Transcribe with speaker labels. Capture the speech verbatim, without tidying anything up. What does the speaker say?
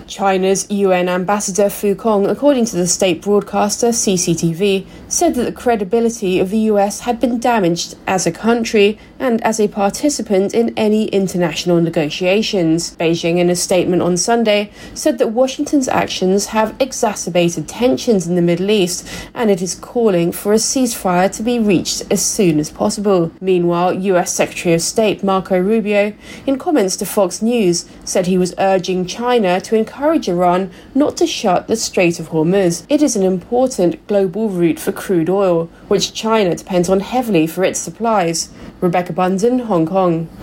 Speaker 1: China's U N ambassador Fu Kong, according to the state broadcaster C C T V, said that the credibility of the U S had been damaged as a country and as a participant in any international negotiations. Beijing, in a statement on Sunday, said that Washington's actions have exacerbated tensions in the Middle East and it is calling for a ceasefire to be reached as soon as possible. Meanwhile, U S Secretary of State Marco Rubio, in comments to Fox News, said he was urging China to encourage Iran not to shut the Strait of Hormuz. It is an important global route for crude oil, which China depends on heavily for its supplies. Rebecca Bunton, Hong Kong.